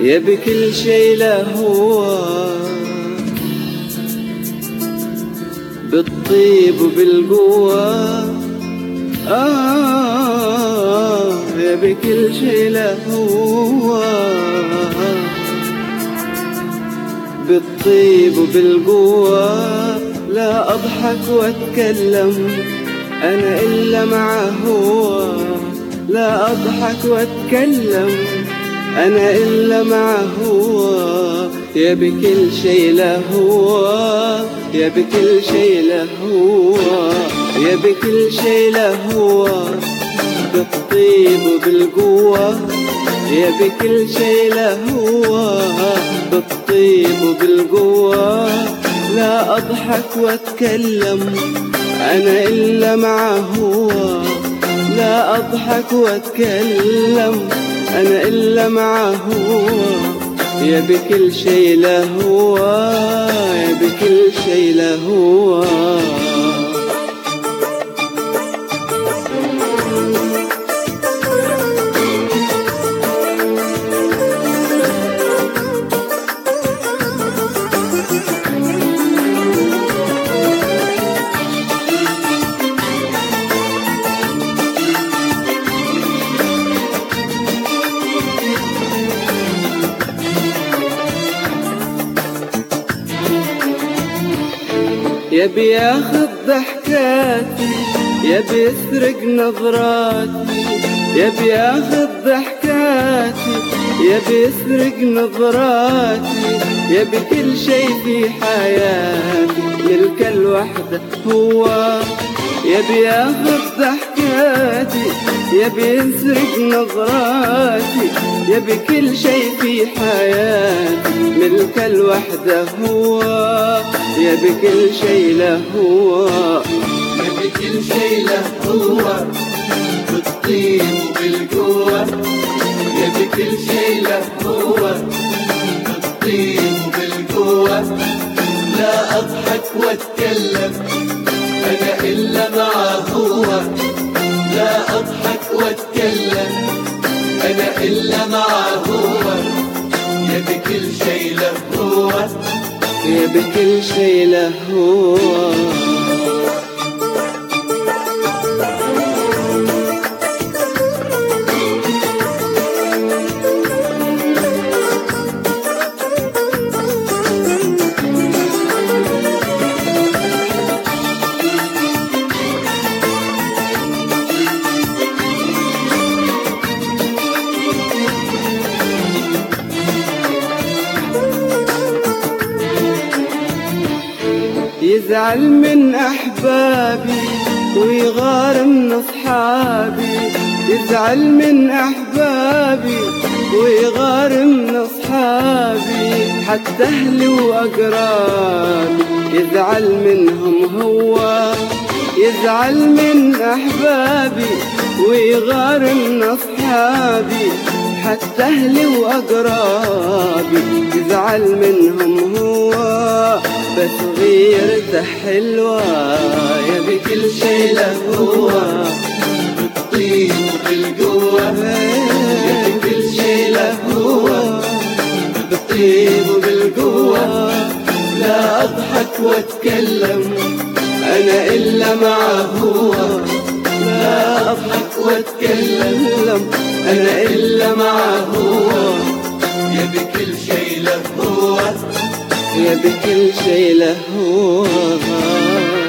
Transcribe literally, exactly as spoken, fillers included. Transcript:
يا بكل شي لهو، بالطيب وبالقوة. آه يا بكل شي لهو، بالطيب وبالقوة. لا أضحك وأتكلم أنا إلا معه هو، لا أضحك وأتكلم أنا إلا معه هو. يا بكل شي لهو، يا بكل شي لهو، يا بكل شي لهو، بالطيب وبالقوة. يا بكل شي لهو، بالطيب وبالقوة. لا أضحك وأتكلم أنا إلا معه هو، لا أضحك وأتكلم أنا إلا معه هو. يا بكل شي لهو، يا بكل شي لهو. يبي ياخذ ضحكاتي، يبي يسرق نظراتي. يبي ياخذ ضحكاتي، يبي يسرق نظراتي. يبي كل شي في حياتي ملك الوحدة هو. يبي ياخذ ضحكاتي، يبي يسرق نظراتي. يبي كل شي في حياتي ملك الوحدة هو. يبي كل شي لهو، يبي كل شي لهو، بالطيب وبالقوة. يبي كل شي لهو، بالطيب وبالقوة. لا أضحك وأتكلم أنا إلا معه هو، لا أضحك وأتكلم أنا إلا معه هو. يبي كل شي لهو، يا بكل شي لهو. يزعل من أحبابي ويغار من أصحابي. يزعل من أحبابي ويغار من أصحابي، حتى أهلي وأقرابي يزعل منهم هو. يزعل من أحبابي ويغار من أصحابي، حتى أهلي وأقرابي يزعل منهم هو. بس غيرته حلوة، يبي كل شي لهو، بالطيب وبالقوة. يبي كل شي لهو، بالطيب وبالقوة. لا أضحك وأتكلم أنا إلا معه هو، لا أضحك وأتكلم أنا إلا معه هو. يبي كل شي لهو، يا بكل شي لهو.